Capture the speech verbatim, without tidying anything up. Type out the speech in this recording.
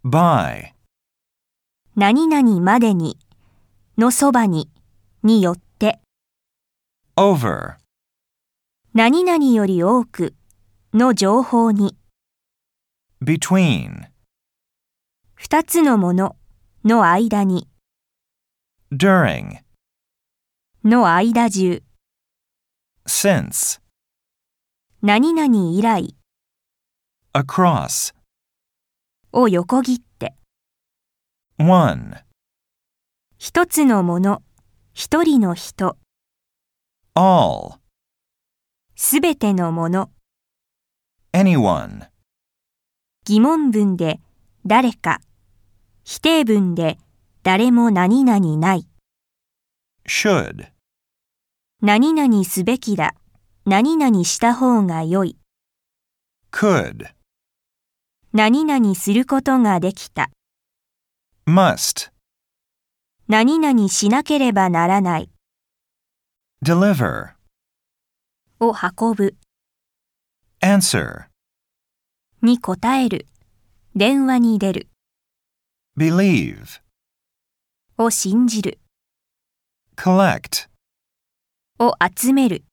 by, 何々までに、のそばに、によって、 over, 何々より多く、の情報に、 between, 二つのもの、の間に、 during, の間中、 since, 何々以来、 across, を横切って、 one, 一つのもの、一人の人、 all, すべてのもの、 anyone, 疑問文で誰か、否定文で誰も何々ない、 should, 何々すべきだ、何々した方が良い、 could, 何々することができた、 must, 何々しなければならない、 deliver, を運ぶ、 answer, に答える、電話に出る、 believe, を信じる、 collect, を集める。